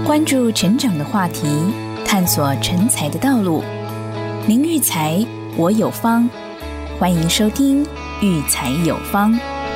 关注成长的话题，探索成才的道路。您育才，我有方。欢迎收听育才有方。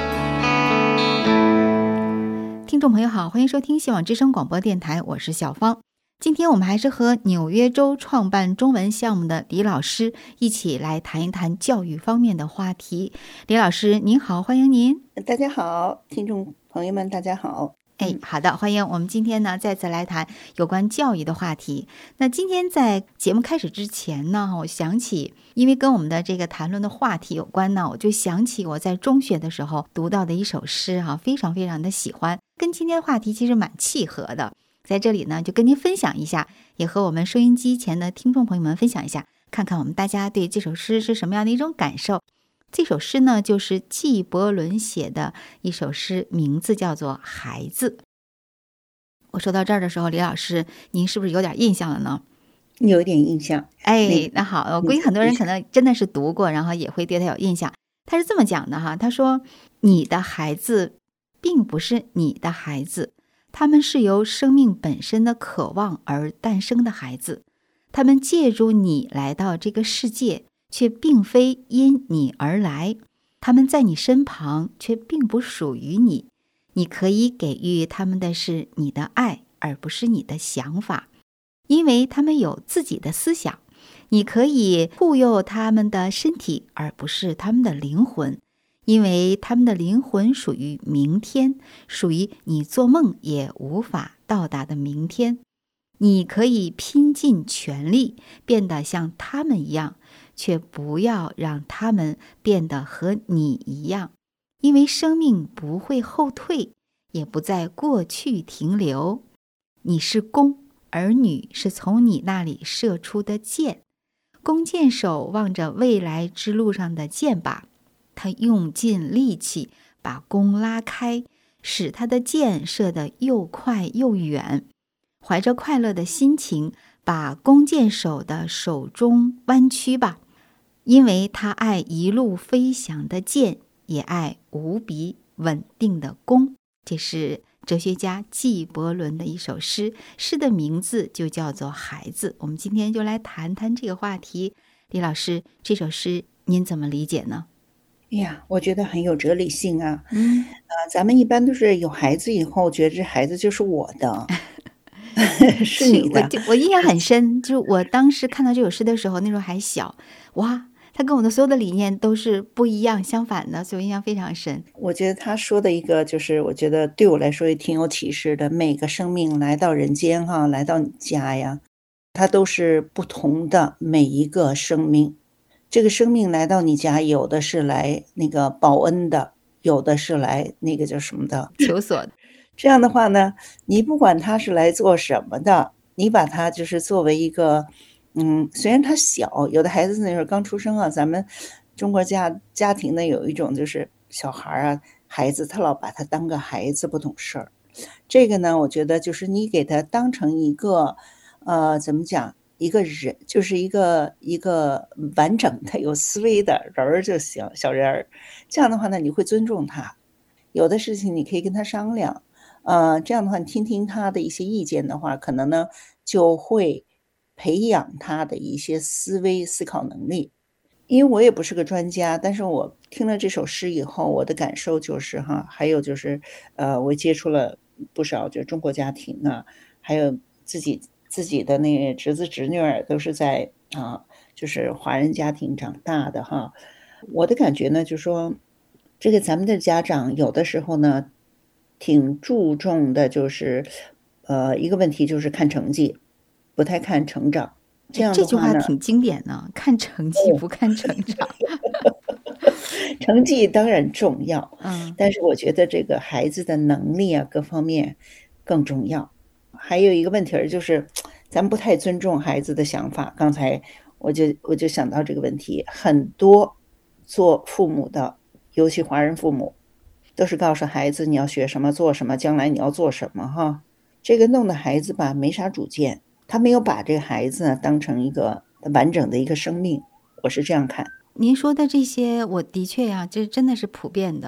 听众朋友好，欢迎收听希望之声广播电台，我是小芳。今天我们还是和纽约州创办中文项目的李老师一起来谈一谈教育方面的话题。李老师您好，欢迎您。 大家好，听众朋友们大家好。 好的，欢迎。我们今天呢再次来谈有关教育的话题。那今天在节目开始之前呢，我想起因为跟我们的这个谈论的话题有关呢，我就想起我在中学的时候读到的一首诗非常非常的喜欢，跟今天的话题其实蛮契合的。在这里呢就跟您分享一下，也和我们收音机前的听众朋友们分享一下，看看我们大家对这首诗是什么样的一种感受。这首诗呢就是纪伯伦写的一首诗，名字叫做《孩子》。我说到这儿的时候，李老师您是不是有点印象了呢？ 有一点印象。 那好，我估计很多人可能真的是读过，然后也会对他有印象。他是这么讲的他说你的孩子并不是你的孩子，他们是由生命本身的渴望而诞生的孩子，他们借助你来到这个世界，却并非因你而来，他们在你身旁，却并不属于你。你可以给予他们的是你的爱，而不是你的想法，因为他们有自己的思想。你可以护佑他们的身体，而不是他们的灵魂，因为他们的灵魂属于明天，属于你做梦也无法到达的明天。你可以拼尽全力变得像他们一样，却不要让他们变得和你一样，因为生命不会后退，也不在过去停留。你是弓，儿女是从你那里射出的箭。弓箭手望着未来之路上的箭靶，他用尽力气把弓拉开，使他的箭射得又快又远。怀着快乐的心情，把弓箭手的手中弯曲吧，因为他爱一路飞翔的箭，也爱无比稳定的弓。这是哲学家纪伯伦的一首诗，诗的名字就叫做《孩子》。我们今天就来谈谈这个话题。李老师，这首诗您怎么理解呢？ 我觉得很有哲理性啊。咱们一般都是有孩子以后，觉得这孩子就是我的，是你的。 我印象很深，就是我当时看到这首诗的时候，那时候还小，哇，他跟我的所有的理念都是不一样相反的，所以印象非常深。 我觉得他说的一个就是我觉得对我来说也挺有启示的，每个生命来到人间来到你家呀，它都是不同的每一个生命。这个生命来到你家，有的是来那个报恩的，有的是来那个叫什么的求索的。 这样的话呢，你不管他是来做什么的，你把他就是作为一个虽然他小，有的孩子那时候刚出生咱们中国家庭呢有一种就是小孩孩子他老把他当个孩子，不懂事儿。这个呢，我觉得就是你给他当成一个怎么讲，一个人，就是一个完整的有思维的人儿就行，小人儿。这样的话呢，你会尊重他，有的事情你可以跟他商量。这样的话，你听听他的一些意见的话，可能呢就会培养他的一些思考能力。因为我也不是个专家，但是我听了这首诗以后，我的感受就是还有就是我接触了不少就中国家庭还有自己的那个侄子侄女都是在就是华人家庭长大的我的感觉呢，就是说这个咱们的家长有的时候呢挺注重的，就是一个问题就是看成绩，不太看成长。这样的话呢， 这句话挺经典的，看成绩不看成长。 成绩当然重要，但是我觉得这个孩子的能力各方面更重要。还有一个问题就是咱们不太尊重孩子的想法。刚才我就想到这个问题，很多做父母的，尤其华人父母，都是告诉孩子你要学什么做什么，将来你要做什么这个弄得孩子吧没啥主见，他没有把这个孩子呢当成一个完整的一个生命，我是这样看。 您说的这些，我的确这真的是普遍的。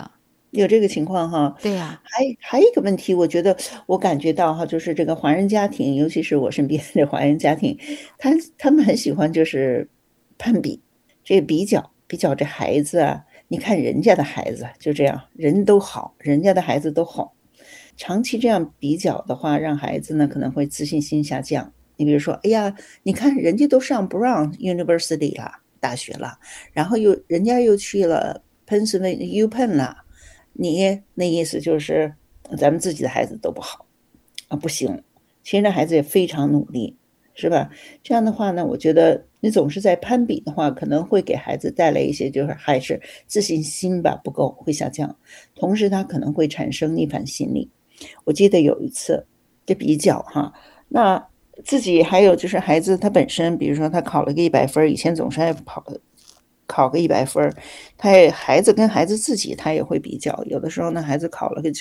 有这个情况哈。 对呀， 还有一个问题，我觉得我感觉到哈，就是这个华人家庭，尤其是我身边的华人家庭，他们很喜欢就是攀比，这个比较这孩子啊，你看人家的孩子就这样，人都好，人家的孩子都好，长期这样比较的话，让孩子呢可能会自信心下降。你比如说，哎呀，你看人家都上 Brown University 了，大学了，然后人家又去了 Pennsylvania UPenn 了，你那意思就是咱们自己的孩子都不好啊，不行。其实那孩子也非常努力，是吧？这样的话呢，我觉得你总是在攀比的话，可能会给孩子带来一些，就是还是自信心吧不够，会下降。同时，他可能会产生逆反心理。我记得有一次，这比较哈，那自己还有就是孩子他本身，比如说他考了个100分，以前总是爱考个100分，孩子跟孩子自己他也会比较，有的时候呢，孩子考了个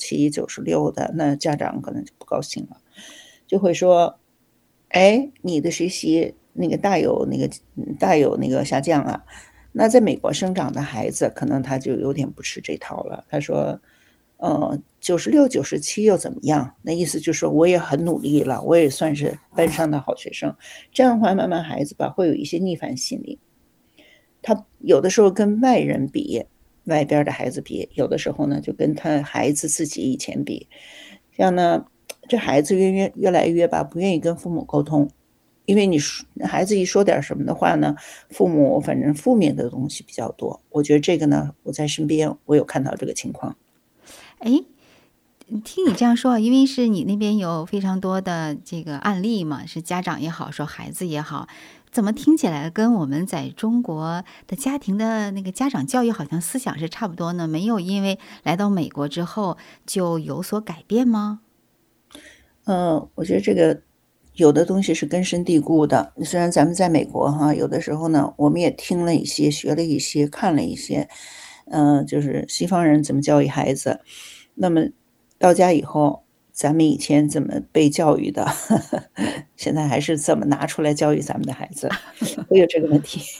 97、96的，那家长可能就不高兴了，就会说，哎，你的学习那个大有那个下降啊。那在美国生长的孩子，可能他就有点不吃这套了。他说，96、97又怎么样？那意思就是说我也很努力了，我也算是班上的好学生。这样的话，慢慢孩子吧会有一些逆反心理。他有的时候跟外人比，外边的孩子比，有的时候呢就跟他孩子自己以前比。这样呢，这孩子越来越吧不愿意跟父母沟通，因为孩子一说点什么的话呢，父母反正负面的东西比较多。我觉得这个呢，我在身边我有看到这个情况。 哎，听你这样说啊，因为是你那边有非常多的这个案例嘛，是家长也好，说孩子也好，怎么听起来跟我们在中国的家庭的那个家长教育好像思想是差不多呢？没有因为来到美国之后就有所改变吗？ 我觉得这个有的东西是根深蒂固的。虽然咱们在美国哈，有的时候呢，我们也听了一些，学了一些，看了一些，就是西方人怎么教育孩子。那么到家以后，咱们以前怎么被教育的，现在还是怎么拿出来教育咱们的孩子，会有这个问题。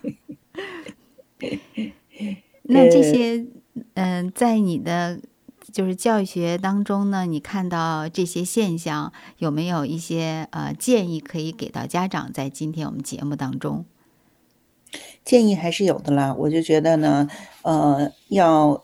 那这些，在你的就是教育学当中呢，你看到这些现象，有没有一些建议可以给到家长？在今天我们节目当中， 建议还是有的啦。我就觉得呢，要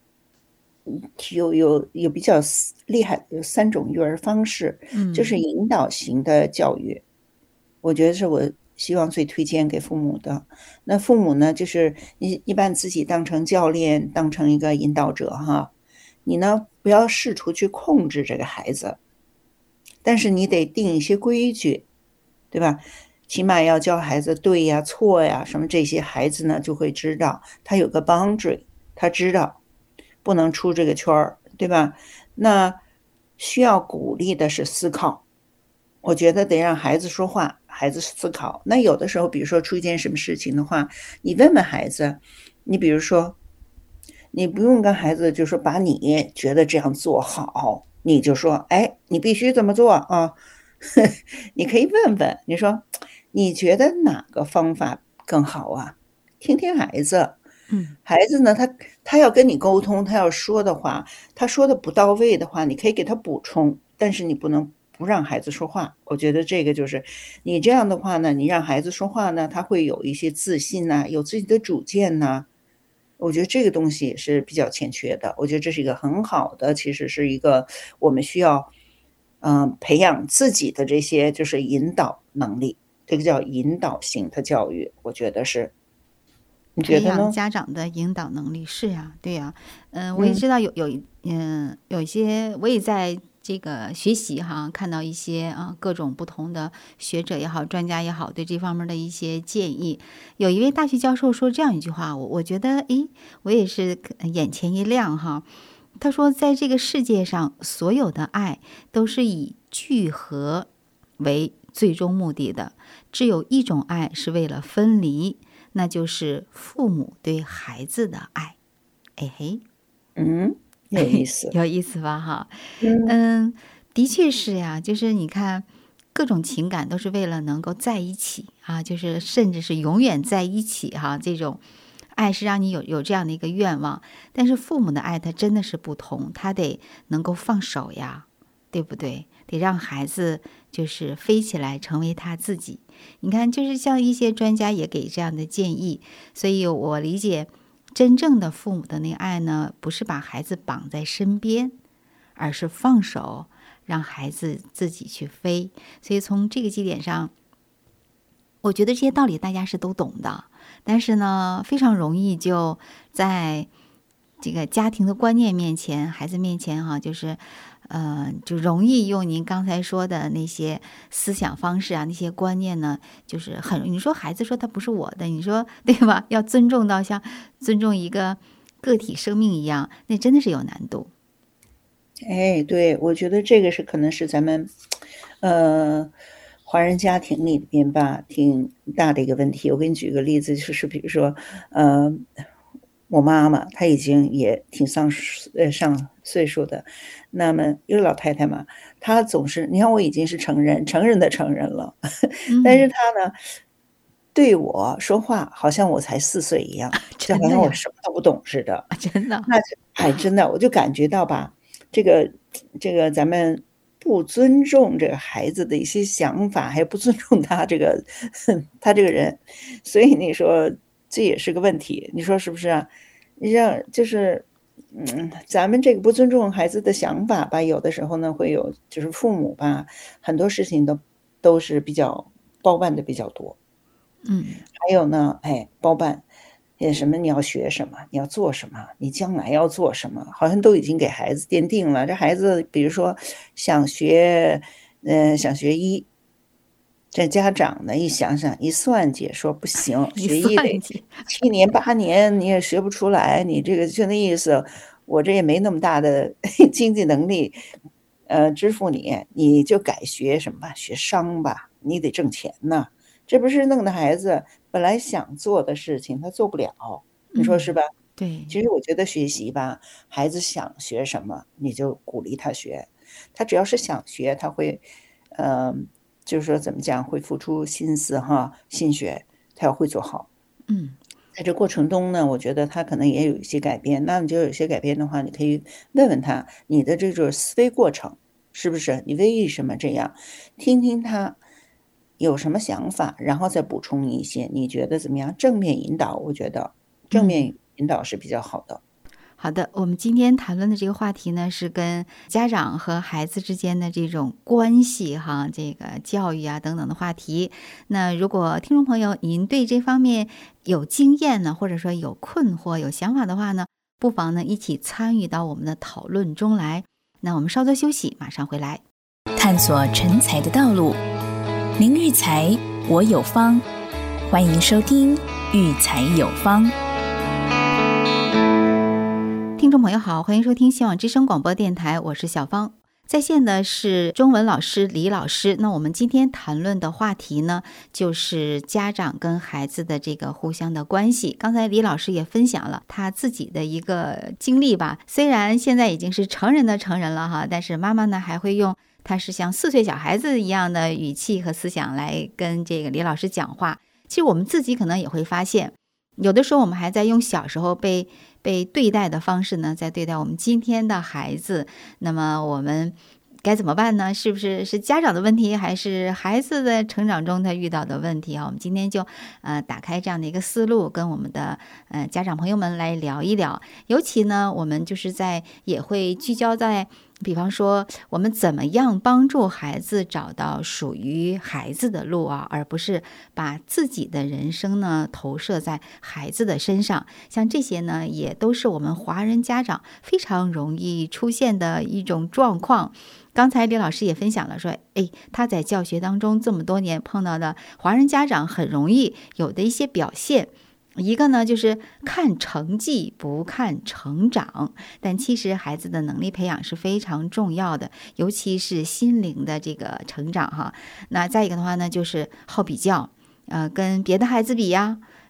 有比较厉害，有3种育儿方式，就是引导型的教育。我觉得是我希望最推荐给父母的。那父母呢，就是一般自己当成教练，当成一个引导者哈。你呢，不要试图去控制这个孩子，但是你得定一些规矩，对吧？起码要教孩子对呀、错呀什么这些，孩子呢就会知道，他有个 boundary，他知道不能出这个圈儿，对吧？那需要鼓励的是思考。我觉得得让孩子说话，孩子思考。那有的时候，比如说出一件什么事情的话，你问问孩子，你比如说，你不用跟孩子就说把你觉得这样做好，你就说，哎，你必须这么做啊。你可以问问，你说你觉得哪个方法更好啊？听听孩子。孩子呢，他要跟你沟通，他要说的话，他说的不到位的话，你可以给他补充，但是你不能不让孩子说话。我觉得这个就是你这样的话呢，你让孩子说话呢，他会有一些自信呐，有自己的主见呐。我觉得这个东西是比较欠缺的。我觉得这是一个很好的，其实是一个我们需要，培养自己的这些就是引导能力，这个叫引导型的教育，我觉得是。你觉培养得呢？ 家长的引导能力是呀，对呀，我也知道有一些，我也在这个学习哈，看到一些各种不同的学者也好，专家也好，对这方面的一些建议。有一位大学教授说这样一句话，我觉得诶，我也是眼前一亮哈。他说，在这个世界上，所有的爱都是以聚合为最终目的的，只有一种爱是为了分离。那就是父母对孩子的爱。哎嘿， 有意思。 有意思吧？哈， 嗯的确是呀。就是你看，各种情感都是为了能够在一起啊，就是甚至是永远在一起哈。这种爱是让你有这样的一个愿望，但是父母的爱它真的是不同，他得能够放手呀，对不对？得让孩子就是飞起来成为他自己。你看，就是像一些专家也给这样的建议，所以我理解真正的父母的那个爱呢，不是把孩子绑在身边，而是放手让孩子自己去飞。所以从这个基点上，我觉得这些道理大家是都懂的，但是呢，非常容易就在这个家庭的观念面前、孩子面前就容易用您刚才说的那些思想方式啊，那些观念呢，就是你说孩子说他不是我的，你说对吧？要尊重到像尊重一个个体生命一样，那真的是有难度。 哎，对，我觉得这个可能是咱们，华人家庭里边吧，挺大的一个问题。我给你举个例子，就是比如说，我妈妈她已经也挺上岁数的，那么一个老太太嘛，她总是，你看我已经是成人的成人了，但是她呢，对我说话好像我才4岁一样，就好像我什么都不懂似的。 真的， 真的，我就感觉到吧，这个咱们不尊重这个孩子的一些想法，还不尊重他这个人，所以你说这也是个问题，你说是不是啊？就是咱们这个不尊重孩子的想法吧，有的时候呢会有，就是父母吧，很多事情都是比较包办的比较多。还有呢，包办什么你要学什么，你要做什么，你将来要做什么，好像都已经给孩子奠定了。这孩子比如说想学医，这家长呢一想想一算计，说不行，学医得7年8年你也学不出来，你这个就那意思，我这也没那么大的经济能力支付你就改学什么吧，学商吧，你得挣钱呢。这不是弄的孩子本来想做的事情他做不了，你说是吧？ 对。 其实我觉得学习吧，孩子想学什么你就鼓励他学，他只要是想学，他会就是说怎么讲，会付出心思心血，他要会做好。在这过程中呢，我觉得他可能也有一些改变，那你就有些改变的话，你可以问问他你的这种思维过程是不是，你为什么这样，听听他有什么想法，然后再补充一些，你觉得怎么样？正面引导，我觉得正面引导是比较好的。 好的，我们今天谈论的这个话题呢，是跟家长和孩子之间的这种关系这个教育啊等等的话题。那如果听众朋友您对这方面有经验呢，或者说有困惑、有想法的话呢，不妨呢一起参与到我们的讨论中来。那我们稍作休息，马上回来。 探索成才的道路，您育才，我有方。欢迎收听育才有方。 听众朋友好，欢迎收听希望之声广播电台，我是小芳。在线的是中文老师李老师。那我们今天谈论的话题呢，就是家长跟孩子的这个互相的关系。刚才李老师也分享了他自己的一个经历吧，虽然现在已经是成人了但是妈妈呢还会用他是像4岁小孩子一样的语气和思想来跟这个李老师讲话。其实我们自己可能也会发现，有的时候我们还在用小时候被对待的方式呢，在对待我们今天的孩子。那么我们该怎么办呢？是不是家长的问题，还是孩子的成长中他遇到的问题我们今天就打开这样的一个思路，跟我们的家长朋友们来聊一聊。尤其呢，我们就是也会聚焦在，比方说我们怎么样帮助孩子找到属于孩子的路而不是把自己的人生呢投射在孩子的身上。像这些呢，也都是我们华人家长非常容易出现的一种状况。刚才李老师也分享了说，他在教学当中这么多年碰到的华人家长很容易有的一些表现。一个呢，就是看成绩不看成长，但其实孩子的能力培养是非常重要的，尤其是心灵的这个成长那再一个的话呢，就是好比较，跟别的孩子比呀，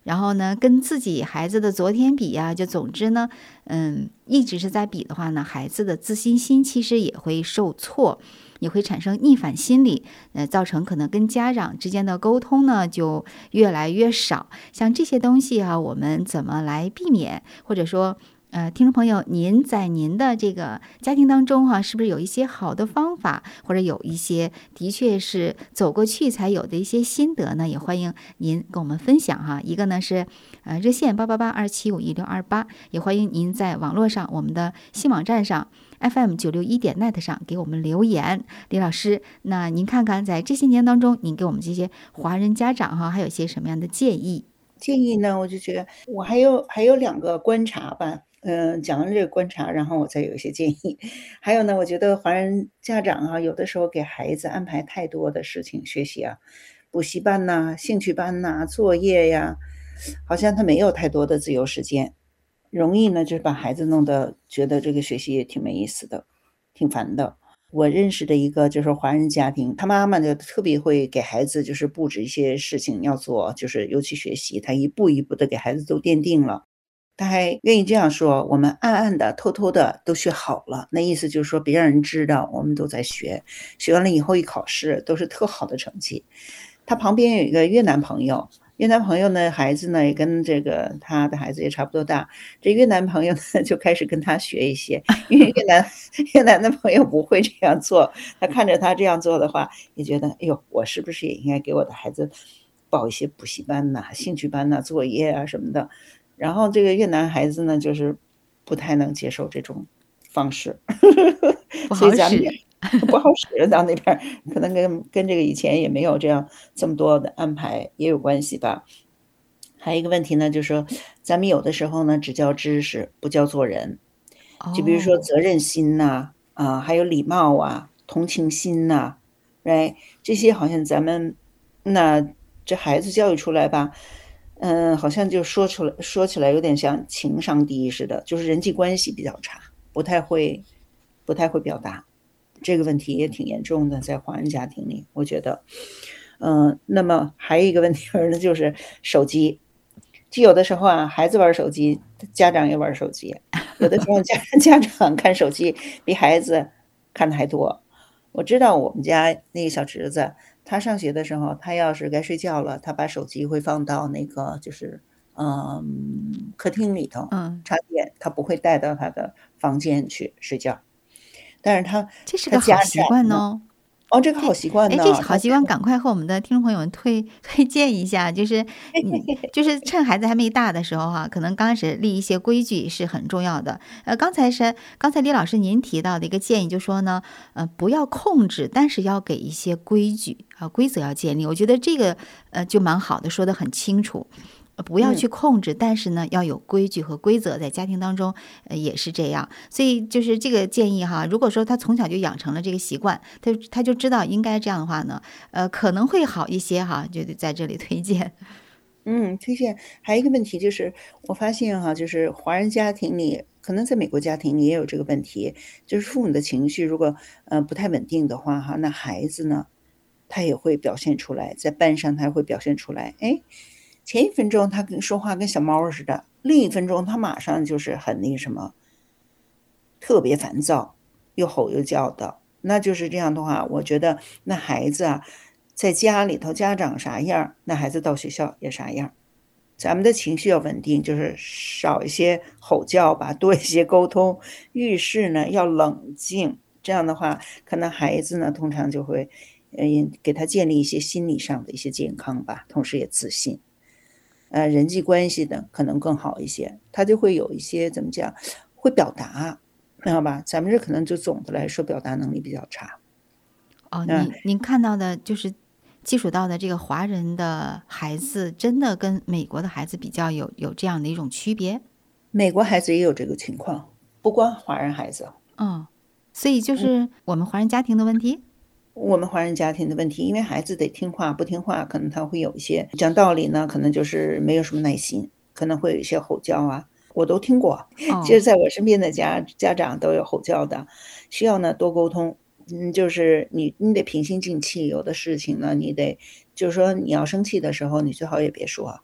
然后呢，跟自己孩子的昨天比呀，就总之呢，一直是在比的话呢，孩子的自信心其实也会受挫，也会产生逆反心理，造成可能跟家长之间的沟通呢就越来越少。像这些东西啊，我们怎么来避免，或者说听众朋友，您在您的这个家庭当中是不是有一些好的方法，或者有一些的确是走过去才有的一些心得呢？也欢迎您跟我们分享一个呢是热线88827512628，也欢迎您在网络上我们的新网站上FM961.net 上给我们留言。李老师，那您看看在这些年当中，您给我们这些华人家长还有一些什么样的建议？ 建议呢，我就觉得我还有2个观察吧。讲完这个观察，然后我再有一些建议。还有呢，我觉得华人家长有的时候给孩子安排太多的事情学习补习班呐、兴趣班呐、作业呀，好像他没有太多的自由时间，容易呢就是把孩子弄得觉得这个学习也挺没意思的，挺烦的。我认识的一个就是华人家庭，他妈妈就特别会给孩子就是布置一些事情要做，就是尤其学习，他一步一步的给孩子都奠定了。他还愿意这样说，我们暗暗的偷偷的都学好了，那意思就是说别让人知道我们都在学，学完了以后一考试都是特好的成绩。他旁边有一个越南朋友，越南朋友呢孩子呢也跟这个他的孩子也差不多大，这越南朋友呢就开始跟他学一些，因为越南的朋友不会这样做，他看着他这样做的话也觉得，哎呦，我是不是也应该给我的孩子报一些补习班呐、兴趣班呐、作业什么的。然后这个越南孩子呢就是不太能接受这种方式所以咱们不好使，到那边可能跟这个以前也没有这么多的安排也有关系吧。还有一个问题呢，就是说咱们有的时候呢只教知识不教做人，就比如说责任心呐、还有礼貌同情心呐，right？ 这些好像咱们那这孩子教育出来吧，好像就说起来有点像情商低似的，就是人际关系比较差，不太会表达。这个问题也挺严重的，在华人家庭里，我觉得。那么还有一个问题呢，就是手机。就有的时候孩子玩手机，家长也玩手机。有的时候家长看手机比孩子看的还多。我知道我们家那个小侄子，他上学的时候，他要是该睡觉了，他把手机会放到那个就是客厅里头插电，他不会带到他的房间去睡觉。但是这是个好习惯哦。 这个好习惯呢。 这好习惯赶快和我们的听众朋友们推荐一下，就是趁孩子还没大的时候可能刚开始立一些规矩是很重要的。刚才李老师您提到的一个建议，就说呢，不要控制，但是要给一些规矩规则要建立。我觉得这个就蛮好的，说得很清楚。不要去控制，但是呢，要有规矩和规则，在家庭当中也是这样。所以就是这个建议如果说他从小就养成了这个习惯，他就知道应该这样的话呢，可能会好一些就得在这里推荐。 推荐。还有一个问题就是，我发现就是华人家庭里，可能在美国家庭里也有这个问题，就是父母的情绪如果不太稳定的话那孩子呢，他也会表现出来，在班上他也会表现出来。前一分钟他说话跟小猫似的，另一分钟他马上就是很那什么，特别烦躁，又吼又叫的。那就是这样的话，我觉得那孩子在家里头家长啥样，那孩子到学校也啥样。咱们的情绪要稳定，就是少一些吼叫吧，多一些沟通。遇事呢要冷静，这样的话，可能孩子呢通常就会给他建立一些心理上的一些健康吧，同时也自信。人际关系的可能更好一些，他就会有一些怎么讲，会表达，知道吧？咱们这可能就总的来说表达能力比较差。 您看到的就是接触到的这个华人的孩子，真的跟美国的孩子比较有这样的一种区别？ 美国孩子也有这个情况，不光华人孩子。 所以就是我们华人家庭的问题。 我们华人家庭的问题，因为孩子得听话，不听话可能他会有一些讲道理呢，可能就是没有什么耐心，可能会有一些吼叫我都听过。其实在我身边的家长都有吼叫的，需要呢多沟通。就是你得平心静气，有的事情呢你得就是说你要生气的时候你最好也别说，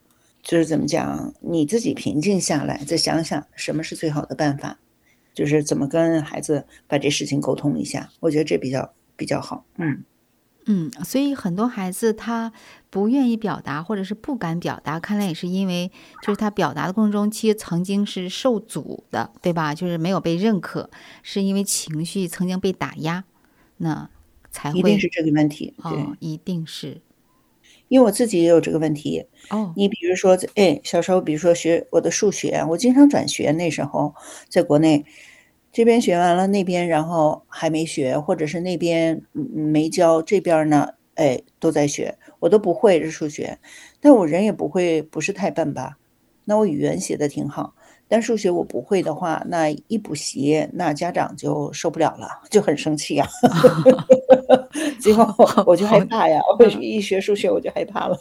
就是怎么讲，你自己平静下来，再想想什么是最好的办法，就是怎么跟孩子把这事情沟通一下，我觉得这比较好。 所以很多孩子他不愿意表达，或者是不敢表达，看来也是因为就是他表达的过程中，其实曾经是受阻的，对吧？就是没有被认可，是因为情绪曾经被打压，那才会一定是这个问题。对， 一定是。 因为我自己也有这个问题。你比如说，小时候，比如说学我的数学，我经常转学，那时候在国内。这边学完了，那边然后还没学，或者是那边没教，这边呢，都在学，我都不会这数学，但我人也不会，不是太笨吧？那我语言写的挺好，但数学我不会的话，那一补习，那家长就受不了了，就很生气呀。结果我就害怕呀，我一学数学我就害怕了。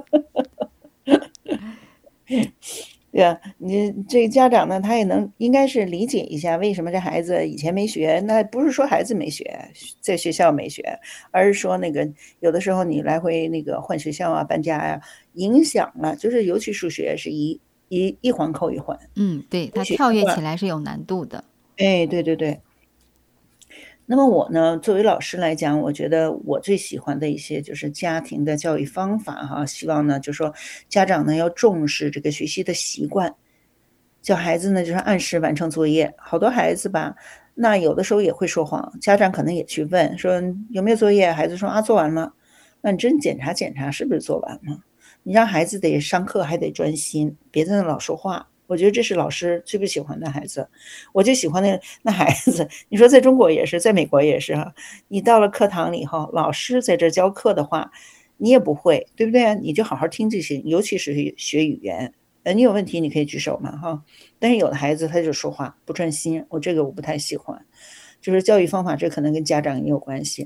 对啊，你这家长呢，他也应该是理解一下，为什么这孩子以前没学？那不是说孩子没学，在学校没学，而是说那个有的时候你来回那个换学校啊、搬家呀，影响了，就是尤其数学是一环扣一环。 对，他跳跃起来是有难度的。 对。那么我呢，作为老师来讲，我觉得我最喜欢的一些就是家庭的教育方法哈，希望呢，就说家长呢要重视这个学习的习惯，叫孩子呢就是按时完成作业。好多孩子吧，那有的时候也会说谎，家长可能也去问说有没有作业，孩子说做完了，那你真检查检查是不是做完了？你让孩子得上课还得专心，别在那老说话。我觉得这是老师最不喜欢的孩子，我就喜欢那孩子。你说在中国也是，在美国也是哈。你到了课堂里以后，老师在这教课的话，你也不会，对不对？你就好好听就行。尤其是学语言，你有问题你可以举手嘛哈。但是有的孩子他就说话不专心，我不太喜欢。就是教育方法，这可能跟家长也有关系。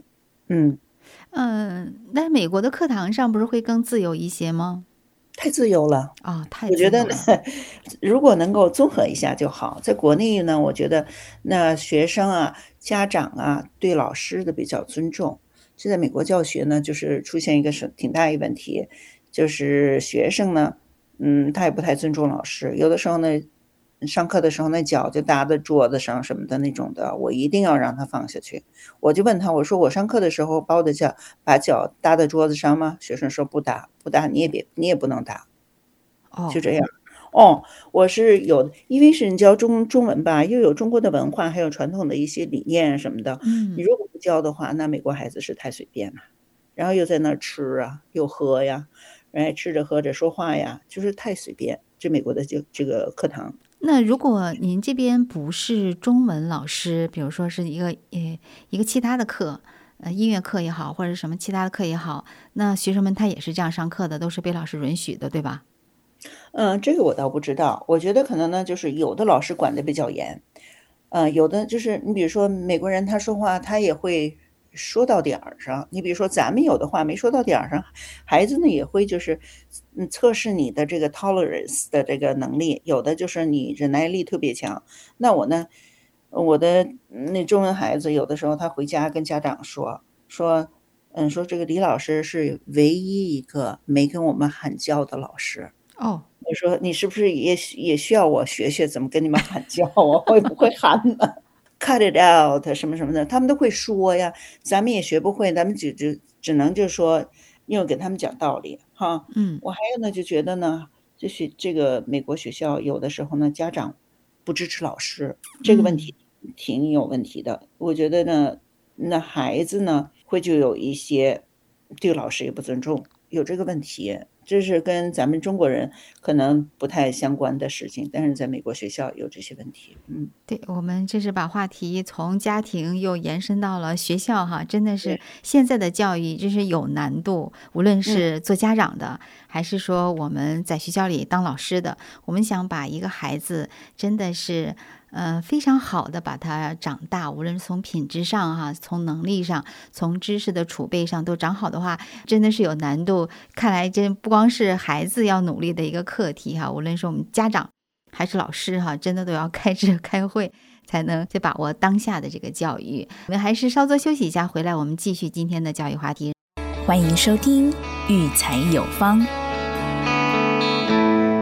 但是美国的课堂上不是会更自由一些吗？ 太自由了太自由了。 我觉得呢，如果能够综合一下就好。在国内呢，我觉得那学生啊、家长啊对老师的比较尊重。现在美国教学呢，就是出现一个挺大一个问题，就是学生呢，他也不太尊重老师。有的时候呢，上课的时候那脚就搭在桌子上什么的那种的，我一定要让他放下去。我就问他，我说我上课的时候把脚搭在桌子上吗？学生说不搭，你也不能搭。就这样。我是因为是你教中文吧，又有中国的文化，还有传统的一些理念什么的。你如果不教的话，那美国孩子是太随便了，然后又在那儿吃啊，又喝呀，吃着喝着说话呀，就是太随便。这美国的这个课堂。 那如果您这边不是中文老师，比如说是一个其他的课，音乐课也好，或者什么其他的课也好，那学生们他也是这样上课的，都是被老师允许的，对吧？ 这个我倒不知道。我觉得可能呢，就是有的老师管得比较严，有的就是你比如说美国人他说话他也会说到点儿上。你比如说咱们有的话没说到点儿上，孩子呢也会就是测试你的这个 tolerance 的这个能力，有的就是你忍耐力特别强。那我呢，我的那中文孩子有的时候他回家跟家长说这个李老师是唯一一个没跟我们喊叫的老师。我说你是不是也需要我学学怎么跟你们喊叫啊？会不会喊呢？Cut it out 什么什么的，他们都会说呀。咱们也学不会，咱们只能就说，因为给他们讲道理哈。我还有呢，就觉得呢，就是这个美国学校有的时候呢，家长不支持老师，这个问题挺有问题的。我觉得呢，那孩子呢就有一些对老师也不尊重，有这个问题。这是跟咱们中国人可能不太相关的事情，但是在美国学校有这些问题。 对，我们这是把话题从家庭又延伸到了学校哈，真的是现在的教育真是有难度，无论是做家长的，还是说我们在学校里当老师的，我们想把一个孩子真的是非常好的把他长大，无论是从品质上哈，从能力上，从知识的储备上都长好的话，真的是有难度。看来真不光是孩子要努力的一个课题哈，无论是我们家长还是老师哈，真的都要开会，才能去把握当下的这个教育。我们还是稍作休息一下，回来我们继续今天的教育话题。 欢迎收听育才有方。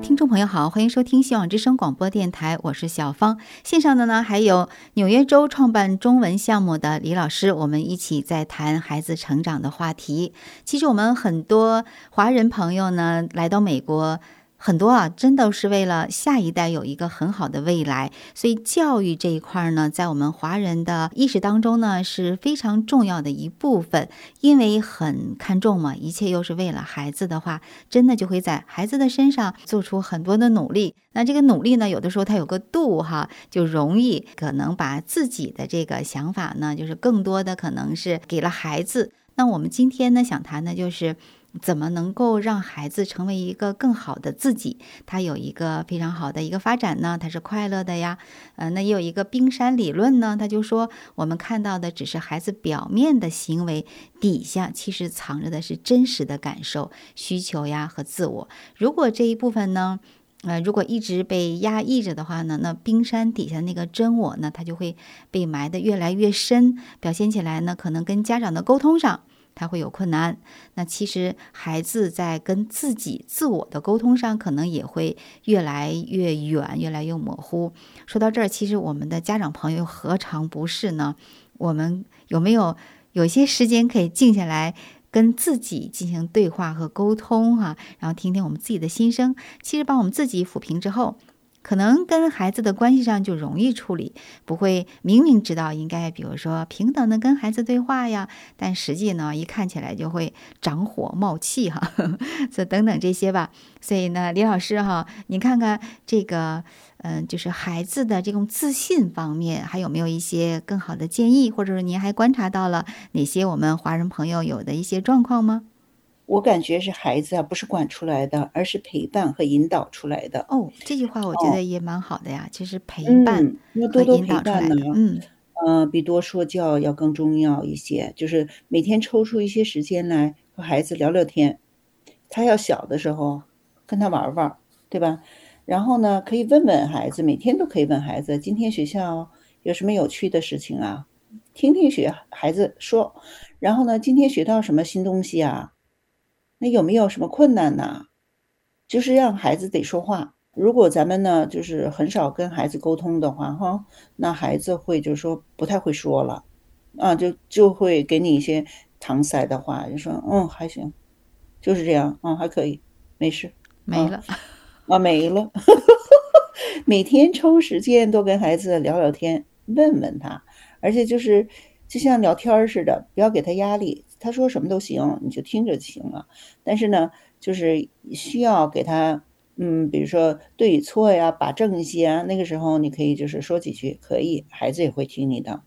听众朋友好，欢迎收听希望之声广播电台，我是小芳。线上的呢还有纽约州创办中文项目的李老师，我们一起在谈孩子成长的话题。其实我们很多华人朋友呢来到美国，很多真的是为了下一代有一个很好的未来，所以教育这一块呢，在我们华人的意识当中呢是非常重要的一部分。因为很看重嘛，一切又是为了孩子的话，真的就会在孩子的身上做出很多的努力。那这个努力呢，有的时候它有个度哈，就容易可能把自己的这个想法呢，就是更多的可能是给了孩子。那我们今天呢想谈的就是怎么能够让孩子成为一个更好的自己，他有一个非常好的一个发展呢，他是快乐的呀。那也有一个冰山理论呢，他就说我们看到的只是孩子表面的行为，底下其实藏着的是真实的感受、需求呀和自我。如果这一部分呢如果一直被压抑着的话呢，那冰山底下那个真我呢，它就会被埋得越来越深，表现起来呢，可能跟家长的沟通上他会有困难。那其实孩子在跟自己自我的沟通上可能也会越来越远，越来越模糊。说到这儿，其实我们的家长朋友何尝不是呢？我们有没有一些时间可以静下来跟自己进行对话和沟通然后听听我们自己的心声。其实把我们自己抚平之后，可能跟孩子的关系上就容易处理，不会明明知道应该比如说平等的跟孩子对话呀，但实际呢一看起来就会长火冒气这等等这些吧。所以呢，李老师您看看这个就是孩子的这种自信方面还有没有一些更好的建议，或者是您还观察到了哪些我们华人朋友有的一些状况吗？ 我感觉是孩子不是管出来的，而是陪伴和引导出来的。 这句话我觉得也蛮好的呀，其实陪伴要多多和引导出来陪伴呢的。 比多说教要更重要一些。就是每天抽出一些时间来和孩子聊聊天，他要小的时候跟他玩玩，对吧？然后呢，可以问问孩子，每天都可以问孩子，今天学校有什么有趣的事情啊？听听孩子说。然后呢，今天学到什么新东西啊？那有没有什么困难呢？就是让孩子得说话。如果咱们呢，就是很少跟孩子沟通的话那孩子会就是说不太会说了就会给你一些搪塞的话，就说还行，就是这样还可以，没事， 没了没了每天抽时间多跟孩子聊聊天，问问他，而且就像聊天似的，不要给他压力，他说什么都行，你就听着就行了。但是呢，就是需要给他比如说对与错呀，把正一些那个时候你可以就是说几句，可以，孩子也会听你的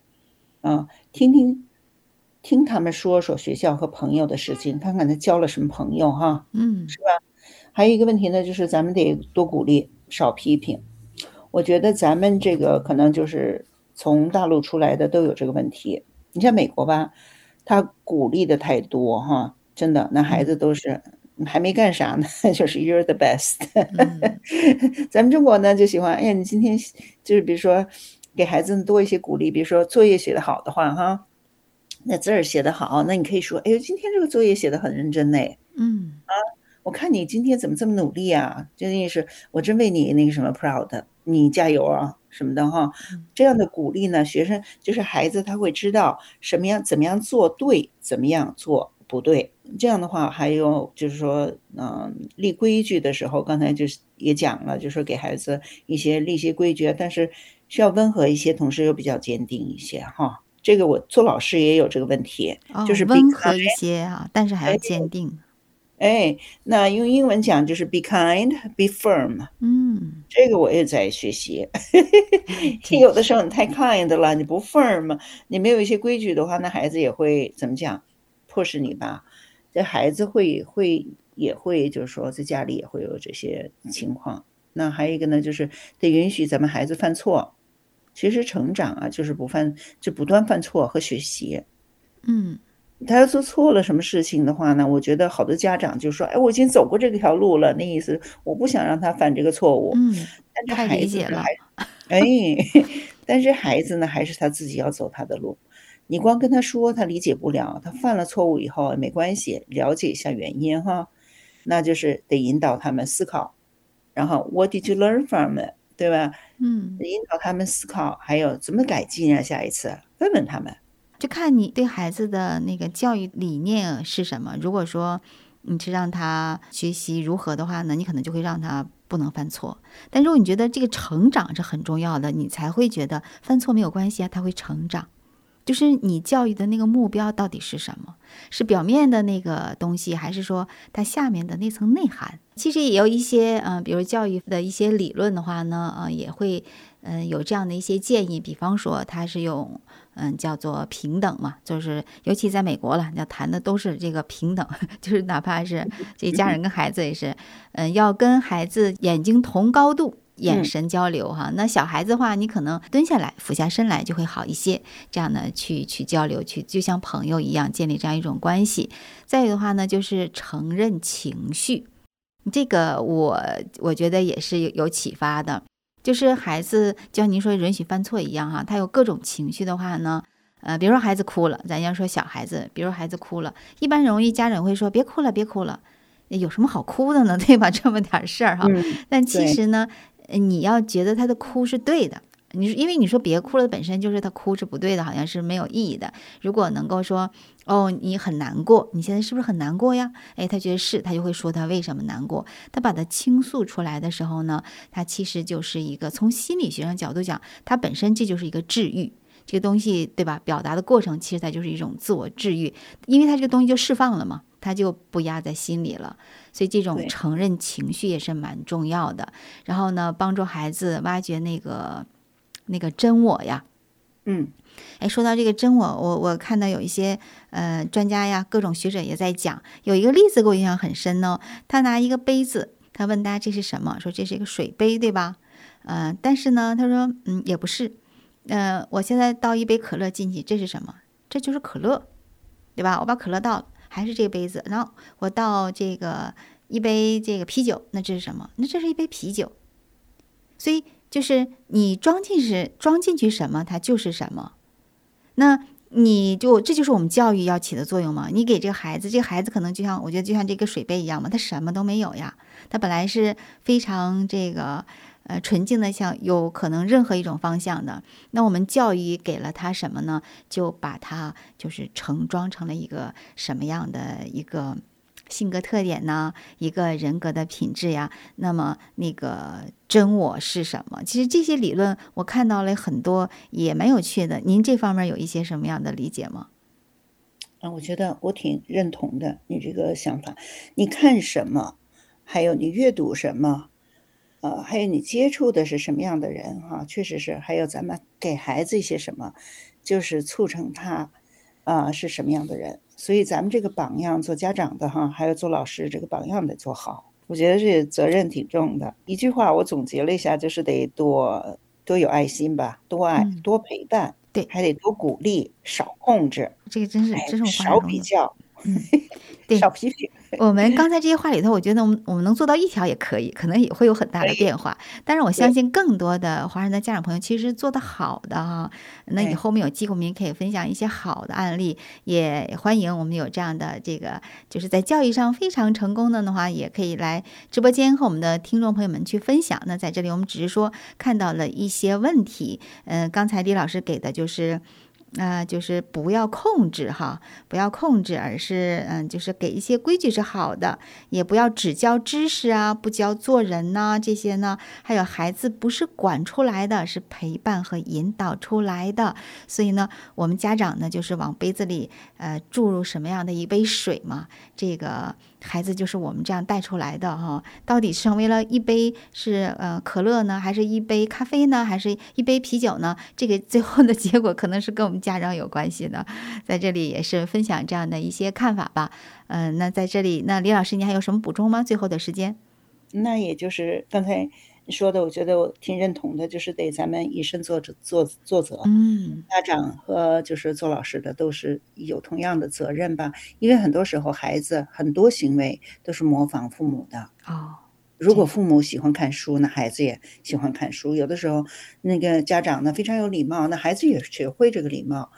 听他们说学校和朋友的事情，看看他交了什么朋友是吧？还有一个问题呢，就是咱们得多鼓励，少批评。我觉得咱们这个可能就是从大陆出来的都有这个问题。你像美国吧，他鼓励的太多真的，那孩子都是还没干啥呢，就是 you're the best 咱们中国呢就喜欢，哎呀，你今天就是比如说给孩子多一些鼓励，比如说作业写得好的话那字儿写得好，那你可以说，哎呦，今天这个作业写得很认真嘞我看你今天怎么这么努力啊，真的是我真为你那个什么 proud， 你加油啊什么的这样的鼓励呢，学生就是孩子他会知道怎么样做对，怎么样做不对。这样的话还有就是说立规矩的时候，刚才就是也讲了，就是说给孩子立一些规矩，但是需要温和一些，同时又比较坚定一些这个我做老师也有这个问题，就是温和一些但是还要坚定。 那用英文讲就是 be kind, be firm。这个我也在学习。有的时候你太 kind 了，你不 firm， 你没有一些规矩的话，那孩子也会怎么讲，迫使你吧。这孩子也会就是说在家里也会有这些情况。那还有一个呢，就是得允许咱们孩子犯错。其实成长就是不断犯错和学习。他要做错了什么事情的话呢，我觉得好多家长就说，哎，我已经走过这条路了，那意思我不想让他犯这个错误。但是太理解了。 但是孩子呢，还是他自己要走他的路。你光跟他说，他理解不了。他犯了错误以后也没关系，了解一下原因那就是得引导他们思考， 然后 What did you learn from it， 对吧？ 嗯， 引导他们思考，还有怎么改进啊，下一次问问他们。 就看你对孩子的那个教育理念是什么。如果说你是让他学习如何的话呢，你可能就会让他不能犯错。但如果你觉得这个成长是很重要的，你才会觉得犯错没有关系啊，他会成长。就是你教育的那个目标到底是什么？是表面的那个东西，还是说它下面的那层内涵？其实也有一些比如教育的一些理论的话呢，也会有这样的一些建议。比方说，它是用叫做平等嘛，就是尤其在美国了，要谈的都是这个平等，就是哪怕是这家人跟孩子也是，要跟孩子眼睛同高度。眼神交流哈，那小孩子的话，你可能蹲下来、俯下身来就会好一些，这样呢去交流，就像朋友一样建立这样一种关系。再有的话呢，就是承认情绪，这个我觉得也是有启发的。就是孩子就像您说允许犯错一样哈，他有各种情绪的话呢，比如说孩子哭了，咱要说小孩子，比如孩子哭了，一般容易家长会说别哭了，别哭了，有什么好哭的呢？对吧？这么点事儿哈，但其实呢。你要觉得他的哭是对的，因为你说别哭了本身就是他哭是不对的，好像是没有意义的。如果能够说你很难过，你现在是不是很难过呀？他觉得是，他就会说他为什么难过。他把它倾诉出来的时候呢，他其实就是一个从心理学上角度讲，它本身这就是一个治愈。这个东西对吧？表达的过程其实它就是一种自我治愈，因为它这个东西就释放了嘛，它就不压在心里了。所以这种承认情绪也是蛮重要的。然后呢，帮助孩子挖掘那个真我呀。说到这个真我看到有一些专家呀，各种学者也在讲，有一个例子给我印象很深呢。他拿一个杯子，他问大家这是什么？说这是一个水杯，对吧？但是呢，他说也不是。我现在倒一杯可乐进去，这是什么？这就是可乐，对吧？我把可乐倒了，还是这个杯子，然后我倒这个一杯这个啤酒，那这是什么？那这是一杯啤酒。所以就是你装进去什么，它就是什么。那这就是我们教育要起的作用嘛。你给这个孩子可能我觉得就像这个水杯一样嘛，他什么都没有呀，他本来是非常这个纯净的，像有可能任何一种方向的。那我们教育给了他什么呢？就把它就是盛装成了一个什么样的一个性格特点呢？一个人格的品质呀。那么那个真我是什么？其实这些理论我看到了很多，也蛮有趣的。您这方面有一些什么样的理解吗？ 我觉得我挺认同的你这个想法。你看什么，还有你阅读什么，还有你接触的是什么样的人哈，确实是。还有咱们给孩子一些什么，就是促成他是什么样的人。所以咱们这个榜样，做家长的哈，还有做老师，这个榜样得做好。我觉得这责任挺重的。一句话我总结了一下，就是得多有爱心吧，多爱，多陪伴， 对， 还得多鼓励，少控制。 这个真是我少比较， 对， 少批评。 我们刚才这些话里头，我觉得我们能做到一条也可以，可能也会有很大的变化。但是我相信更多的华人的家长朋友其实做得好的哈。那以后我们有机会，我们也可以分享一些好的案例，也欢迎我们有这样的这个就是在教育上非常成功的话，也可以来直播间和我们的听众朋友们去分享。那在这里我们只是说看到了一些问题，刚才李老师给的就是不要控制哈，不要控制，而是就是给一些规矩是好的，也不要只教知识啊，不教做人呐，这些呢，还有孩子不是管出来的，是陪伴和引导出来的。所以呢，我们家长呢，就是往杯子里注入什么样的一杯水嘛，这个孩子就是我们这样带出来的哈。到底成为了一杯是可乐呢，还是一杯咖啡呢，还是一杯啤酒呢？这个最后的结果可能是跟我们家长有关系的。在这里也是分享这样的一些看法吧。那在这里，那李老师，你还有什么补充吗？最后的时间。 那也就是刚才你说的，我觉得我挺认同的，就是得咱们以身作则。家长和就是做老师的都是有同样的责任吧。因为很多时候孩子很多行为都是模仿父母的。如果父母喜欢看书，那孩子也喜欢看书。有的时候那个家长呢非常有礼貌，那孩子也学会这个礼貌。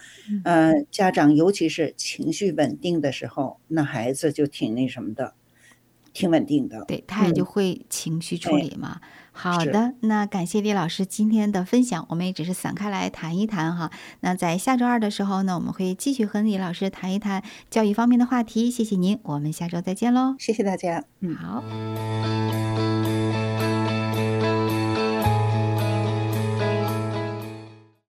家长尤其是情绪稳定的时候，那孩子就挺那什么的， 挺稳定的。 对，他也就会情绪处理嘛。好的，那感谢李老师今天的分享，我们也只是散开来谈一谈哈。那在下周2的时候呢，我们会继续和李老师谈一谈教育方面的话题。谢谢您，我们下周再见喽。 谢谢大家。 好。